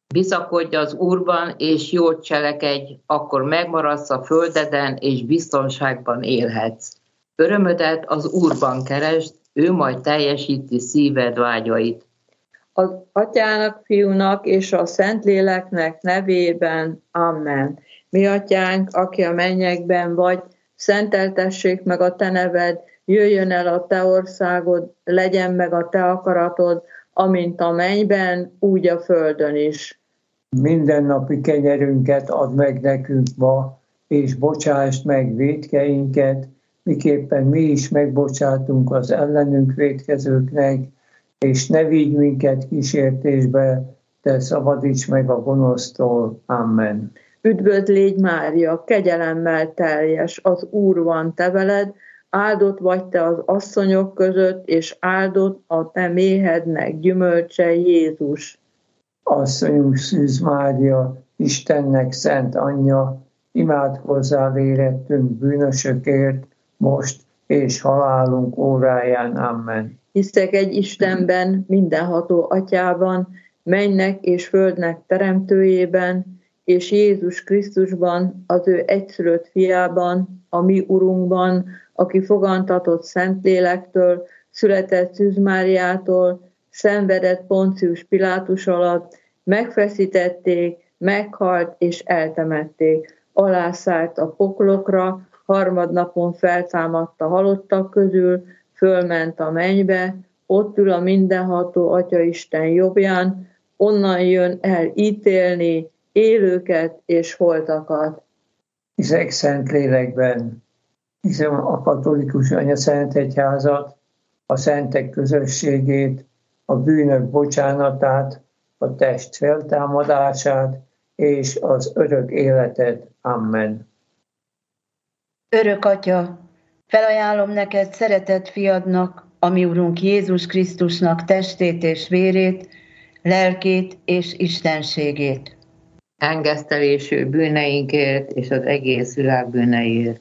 Bizakodj az Úrban, és jót cselekedj, akkor megmaradsz a földeden, és biztonságban élhetsz. Örömödet az Úrban keresd, ő majd teljesíti szíved vágyait. Az Atyának, Fiúnak és a Szentléleknek nevében. Amen. Mi Atyánk, aki a mennyekben vagy, szenteltessék meg a te neved, jöjjön el a te országod, legyen meg a te akaratod, amint a mennyben, úgy a földön is. Mindennapi kenyerünket add meg nekünk ma, és bocsásd meg vétkeinket, miképpen mi is megbocsátunk az ellenünk vétkezőknek, és ne vigy minket kísértésbe, de szabadíts meg a gonosztól. Amen. Üdvözl légy Mária, kegyelemmel teljes, az Úr van te veled, áldott vagy te az asszonyok között, és áldott a te méhednek gyümölcse Jézus. Asszonyunk Szűz Mária, Istennek szent anyja, imádkozzál érettünk bűnösökért, most és halálunk óráján. Amen. Hiszek egy Istenben, mindenható Atyában, mennynek és földnek teremtőjében, és Jézus Krisztusban, az ő egyszülött fiában, a mi Urunkban, aki fogantatott Szentlélektől, született Szűz Máriától, szenvedett Poncius Pilátus alatt, megfeszítették, meghalt és eltemették. Alászállt a poklokra, harmadnapon feltámadt a halottak közül, fölment a mennybe, ott ül a mindenható Atyaisten jobbján, onnan jön el ítélni élőket és holtakat. Hiszek Szentlélekben, hiszem a katolikus anyaszentegyházat, a szentek közösségét, a bűnök bocsánatát, a test feltámadását és az örök életet. Amen. Örök Atya, felajánlom neked szeretett fiadnak, a mi Urunk Jézus Krisztusnak testét és vérét, lelkét és istenségét. Engesztelésű bűneinkért és az egész világ bűneiért.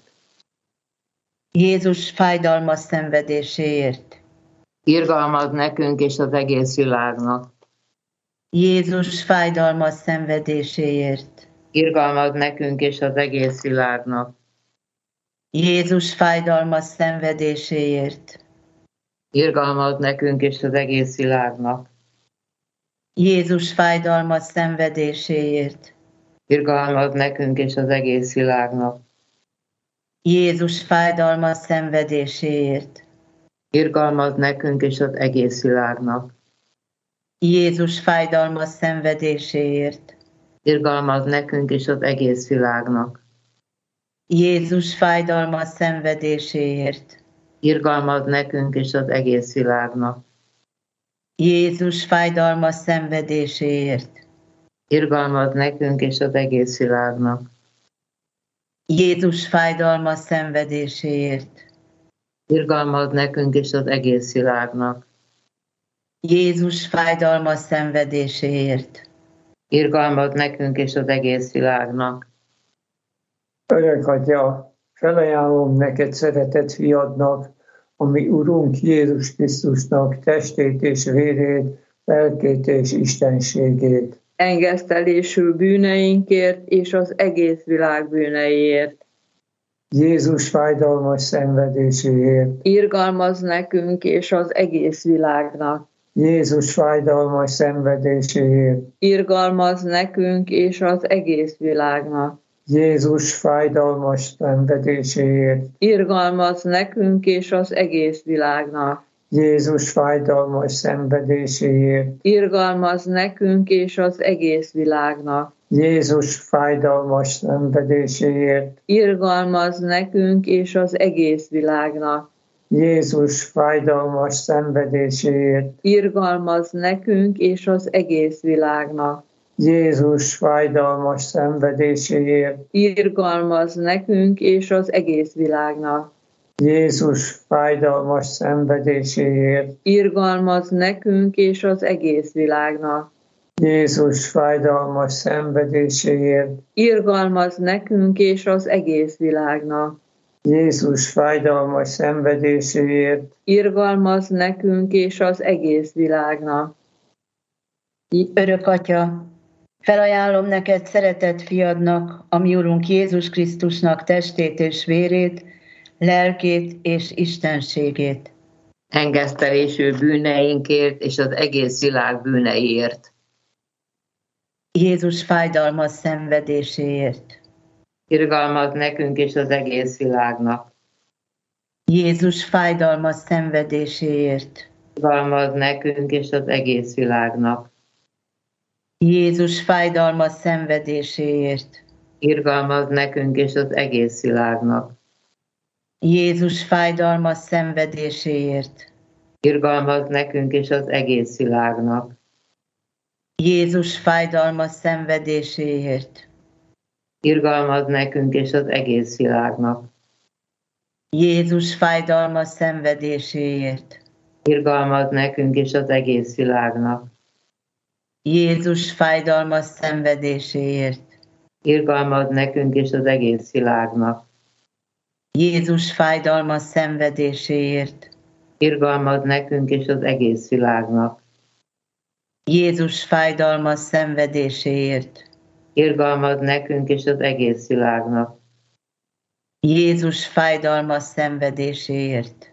Jézus fájdalmas szenvedéséért. Irgalmaz nekünk és az egész világnak. Jézus fájdalmas szenvedéséért. Irgalmaz nekünk és az egész világnak. Jézus fájdalmas szenvedéséért. Irgalmaz nekünk és az egész világnak. Jézus fájdalmas szenvedéséért. Irgalmaz nekünk és az egész világnak. Jézus fájdalmas szenvedéséért. Irgalmaz nekünk és az egész világnak. Jézus fájdalmas szenvedéséért. Irgalmaz nekünk és az egész világnak. Jézus fájdalmas szenvedéséért. Irgalmaz nekünk és az egész világnak. Jézus fájdalmas szenvedéséért. Irgalmaz nekünk és az egész világnak. Jézus fájdalmas szenvedéséért. Irgalmaz nekünk és az egész világnak. Jézus fájdalmas szenvedéséért. Irgalmaz nekünk és az egész világnak. Örök Atya, felajánlom neked szeretett fiadnak, a mi Urunk Jézus Krisztusnak testét és vérét, lelkét és istenségét. Engesztelésű bűneinkért és az egész világ bűneiért. Jézus fájdalmas szenvedéséért. Irgalmaz nekünk és az egész világnak. Jézus fájdalmas szenvedéséért. Irgalmaz nekünk és az egész világnak. Jézus fájdalmas szenvedéséért. Irgalmaz nekünk és az egész világnak. Jézus fájdalmas szenvedéséért. Irgalmaz nekünk és az egész világnak. Jézus fájdalmas szenvedéséért. Irgalmaz nekünk és az egész világnak. Jézus fájdalmas szenvedéséért. Irgalmaz nekünk és az egész világnak. Jézus fájdalmas szenvedéséért. Irgalmaz nekünk és az egész világnak. Jézus fájdalmas szenvedéséért. Irgalmaz nekünk és az egész világnak. Jézus fájdalmas szenvedéséért. Irgalmaz nekünk és az egész világnak. Jézus fájdalmas szenvedéséért. Irgalmaz nekünk és az egész világnak. Örök Atya, Felajánlom neked szeretett fiadnak, a mi Urunk Jézus Krisztusnak testét és vérét, lelkét és istenségét. Engesztelésű bűneinkért és az egész világ bűneiért. Jézus fájdalmas szenvedéséért. Irgalmaz nekünk és az egész világnak. Jézus fájdalmas szenvedéséért. Irgalmaz nekünk és az egész világnak. Jézus fájdalmas szenvedéséért. Irgalmaz nekünk és az egész világnak. Jézus fájdalmas szenvedéséért. Irgalmaz nekünk és az egész világnak. Jézus fájdalmas szenvedéséért. Irgalmaz nekünk és az egész világnak. Jézus fájdalmas szenvedéséért. Irgalmaz nekünk és az egész világnak. Jézus fájdalmas szenvedéséért. Irgalmaz nekünk és az egész világnak. Jézus fájdalmas szenvedéséért. Irgalmaz nekünk és az egész világnak. Jézus fájdalmas szenvedéséért. Irgalmaz nekünk és az egész világnak. Jézus fájdalmas szenvedéséért.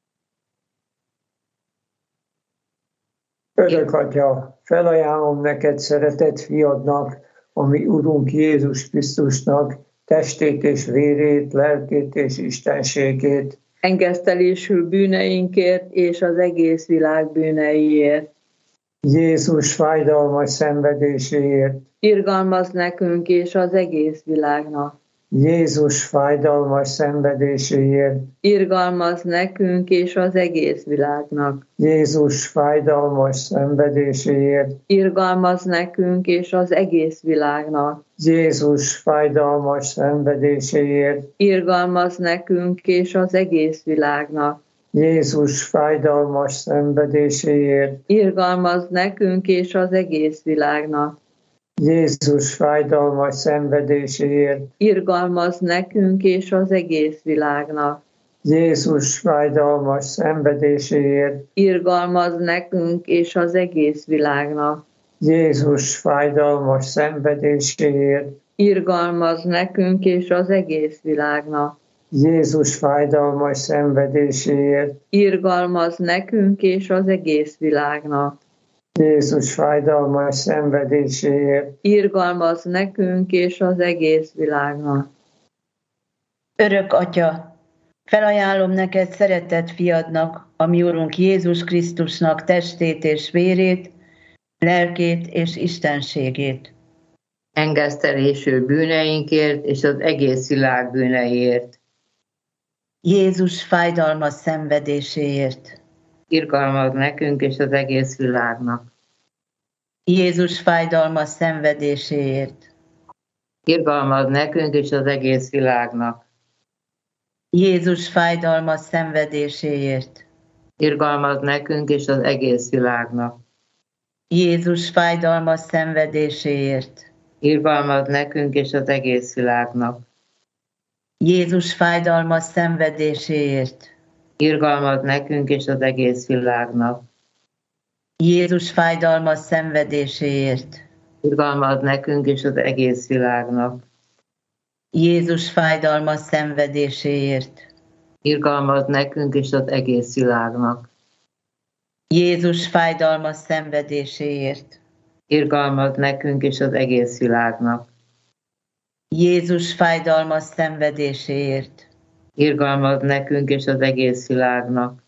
Örök Atya, felajánlom neked szeretett fiadnak, a mi Urunk Jézus Krisztusnak testét és vérét, lelkét és istenségét. Engesztelésül bűneinkért és az egész világ bűneiért. Jézus fájdalmas szenvedéséért. Irgalmaz nekünk és az egész világnak. Jézus fájdalmas szenvedéséért. Irgalmaz nekünk és az egész világnak. Jézus fájdalmas szenvedéséért. Irgalmaz nekünk és az egész világnak. Jézus fájdalmas szenvedéséért. Irgalmaz nekünk és az egész világnak. Jézus fájdalmas szenvedéséért. Irgalmaz nekünk és az egész világnak. Jézus fájdalmas szenvedéséért. Irgalmaz nekünk és az egész világnak. Jézus fájdalmas szenvedéséért. Irgalmaz nekünk és az egész világnak. Jézus fájdalmas szenvedéséért. Irgalmaz nekünk és az egész világnak. Jézus fájdalmas szenvedéséért. Irgalmaz nekünk és az egész világnak. Jézus fájdalmas szenvedéséért. Irgalmaz nekünk és az egész világnak. Örök Atya, felajánlom neked szeretett fiadnak, a mi Urunk Jézus Krisztusnak testét és vérét, lelkét és istenségét. Engesztelésű bűneinkért és az egész világ bűneiért. Jézus fájdalmas szenvedéséért. Irgalmaz nekünk és az egész világnak. Jézus fájdalmas szenvedéséért. Irgalmaz nekünk és az egész világnak. Jézus fájdalmas szenvedéséért. Irgalmaz nekünk és az egész világnak. Jézus fájdalmas szenvedéséért. Irgalmaz nekünk és az egész világnak. Jézus fájdalmas szenvedéséért. Irgalmaz nekünk és az egész világnak. Jézus fájdalmas szenvedéséért. Irgalmaz nekünk és az egész világnak. Jézus fájdalmas szenvedéséért. Irgalmaz nekünk és az egész világnak. Jézus fájdalmas szenvedéséért. Irgalmaz nekünk és az egész világnak. Jézus fájdalmas szenvedéséért. Irgalmaz nekünk és az egész világnak.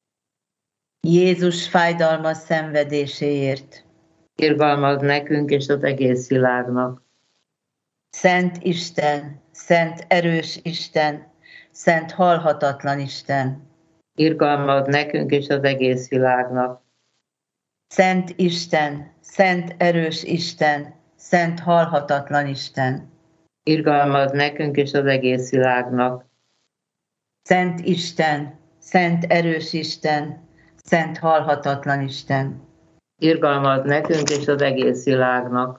Jézus fájdalmas szenvedéséért. Irgalmaz nekünk és az egész világnak. Szent Isten, szent erős Isten, szent halhatatlan Isten. Irgalmaz nekünk és az egész világnak. Szent Isten, szent erős Isten, szent halhatatlan Isten. Irgalmaz nekünk és az egész világnak. Szent Isten, szent erős Isten, szent halhatatlan Isten. Irgalmaz nekünk és az egész világnak.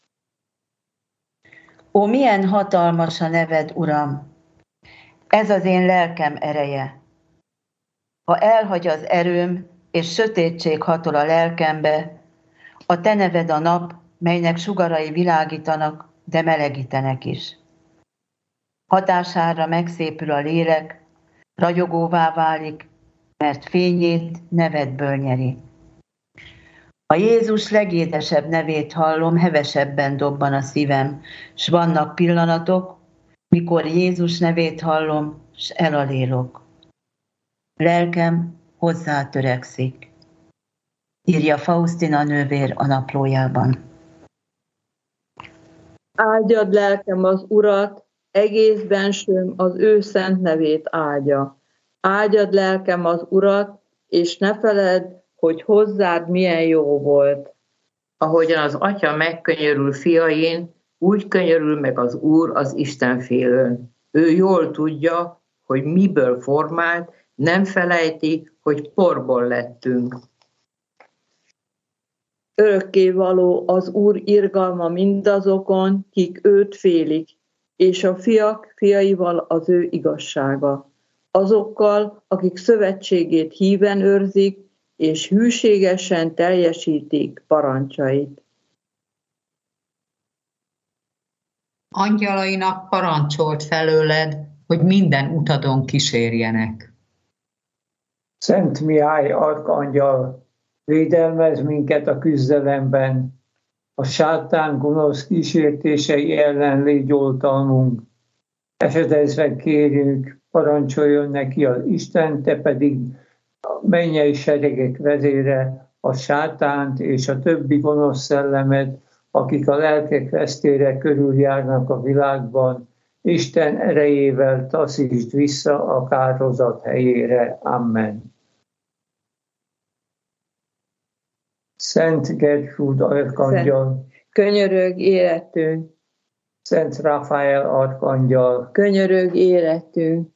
Ó, milyen hatalmas a neved, Uram! Ez az én lelkem ereje. Ha elhagy az erőm, és sötétség hatol a lelkembe, a te neved a nap, melynek sugarai világítanak, de melegítenek is. Hatására megszépül a lélek, ragyogóvá válik, mert fényét nevedből nyeri. A Jézus legédesebb nevét hallom, hevesebben dobban a szívem, s vannak pillanatok, mikor Jézus nevét hallom, s elalélok. Lelkem hozzá törekszik, írja Faustina nővér a naplójában. Áldjad lelkem az Urat, egész bensőm az ő szent nevét áldja. Áldjad lelkem az Urat, és ne feledd, hogy hozzád milyen jó volt. Ahogyan az Atya megkönyörül fiain, úgy könyörül meg az Úr az Istenfélőn. Ő jól tudja, hogy miből formált, nem felejti, hogy porból lettünk. Örökkévaló az Úr irgalma mindazokon, kik őt félik, és a fiak fiaival az ő igazsága. Azokkal, akik szövetségét híven őrzik, és hűségesen teljesítik parancsait. Angyalainak parancsolt felőled, hogy minden utadon kísérjenek. Szent Mihály arkangyal, védelmez minket a küzdelemben, a sátán gonosz kísértései ellen légy oltalmunk. Esedezve kérjük, parancsoljon neki az Isten, te pedig a mennyei seregek vezére, a sátánt és a többi gonosz szellemet, akik a lelkek vesztére körüljárnak a világban, Isten erejével taszítsd vissza a kárhozat helyére. Amen. Szent Gertrúd arkangyal, Könyörög életünk, Szent Rafael arkangyal, könyörög életünk.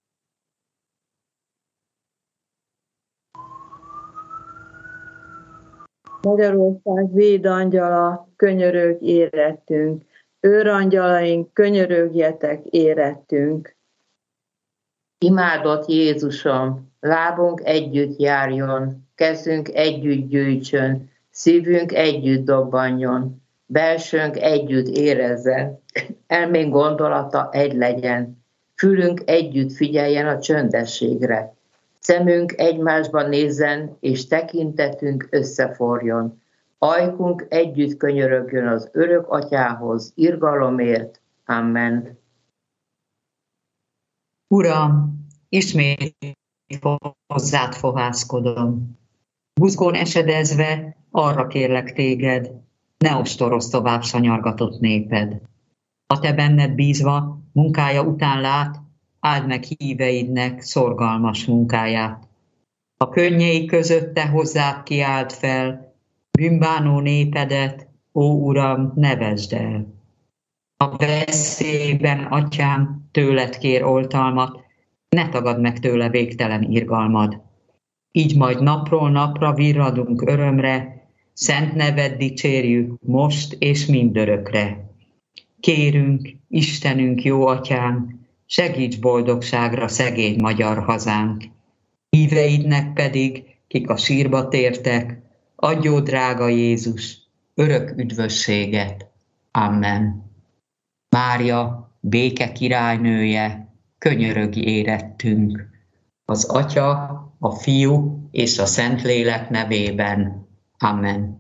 Magyarország védangyala, könyörög érettünk, őrangyalaink, könyörögjetek érettünk. Imádott Jézusom, lábunk együtt járjon, kezünk együtt gyűjtsön, szívünk együtt dobbanjon, belsőnk együtt érezzen, elménk gondolata egy legyen, fülünk együtt figyeljen a csöndességre, szemünk egymásban nézzen, és tekintetünk összeforjon, ajkunk együtt könyörögjön az örök Atyához, irgalomért. Amen. Uram, ismét hozzád fohászkodom. Buzgón esedezve arra kérlek téged, ne ostorozz tovább sanyargatott néped. Ha te benned bízva munkája után lát, áld meg híveidnek szorgalmas munkáját. A könnyei között te hozzád kiáld fel, bűnbánó népedet, ó Uram, nevezd el. A veszélyben, Atyám, tőled kér oltalmat, ne tagadd meg tőle végtelen irgalmad. Így majd napról napra virradunk örömre, szent neved dicsérjük most és mindörökre. Kérünk, Istenünk, jó Atyám, segíts boldogságra szegény magyar hazánk. Híveidnek pedig, kik a sírba tértek, adjó drága Jézus, örök üdvösséget. Amen. Mária, béke királynője, könyörögj érettünk. Az Atya, a Fiú és a Szentlélek nevében. Amen.